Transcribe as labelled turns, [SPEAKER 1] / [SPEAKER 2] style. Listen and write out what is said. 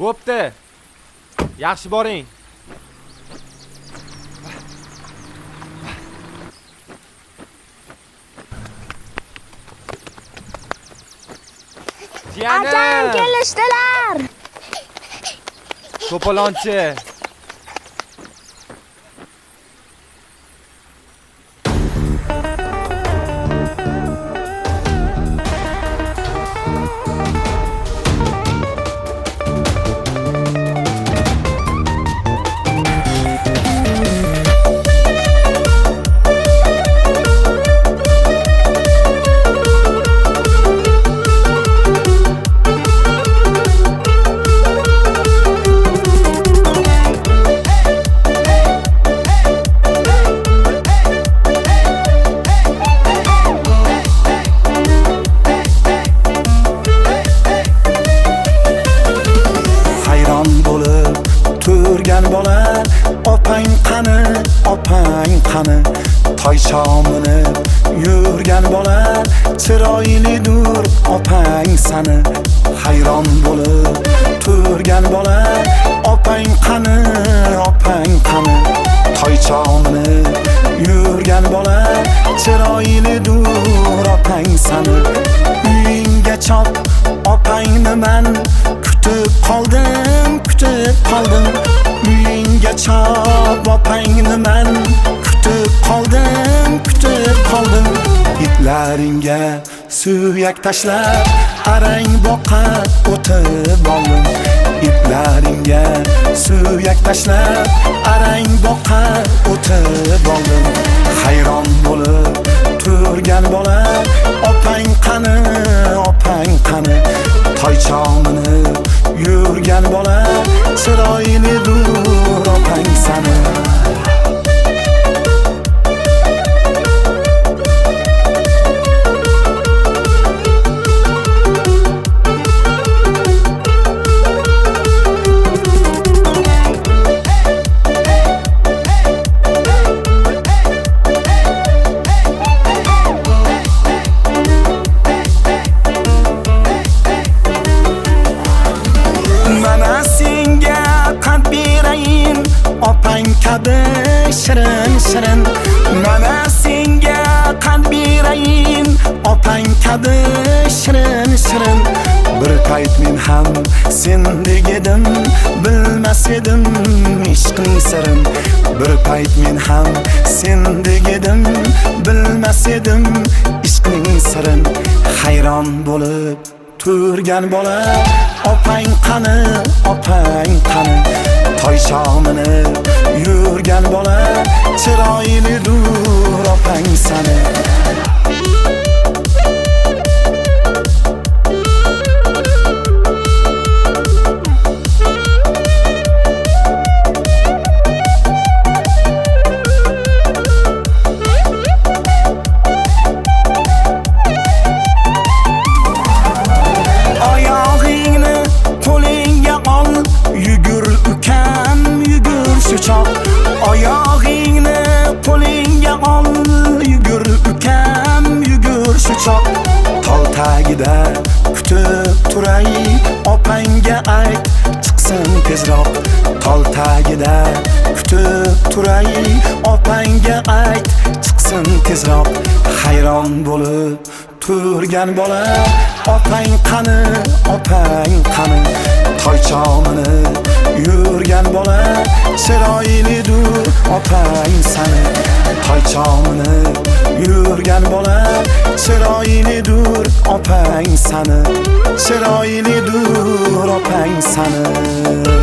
[SPEAKER 1] Bo'pti. Yaxshi boring.
[SPEAKER 2] Akam kelishdilar.
[SPEAKER 1] To'polonchi.
[SPEAKER 3] Toychomini yurgan bola chiroylidur opang sani hayron bo'lib turgan bola opang qani toychomini yurgan bola chiroylidur opang sani uyingga chop opangni men kutib qoldim uyingga chop opangni men kutib qoldim itlaringga suyak tashlab arang boqa o'tib oldim itlaringga suyak tashlab arang boqa o'tib oldim hayron bo'lib turgan bola opang qani toychomini yurgan bola chiroylidur opang sani opang kabi shirin mana senga qand berayin opang kabi shirin bir payt men ham sendek edim bilmas edim ishqning sirin bir payt men ham sendek edim bilmas edim ishqning sirin hayron bo'lib turgan bola opang qani toychomini yurgan bola chiroylidur opang sani oyog'ingni qo'lingga ol yugur ukam yugur shu choq tol tagida kutib turay opangga ayt chiqsin tezroq tol tagida kutib turay opangga ayt chiqsin tezroq hayron bo'lib turgan bola opang qani toychomini yurgan bola chiroylidur opang sani toychomini yurgan bola chiroylidur opang sani chiroylidur opang sani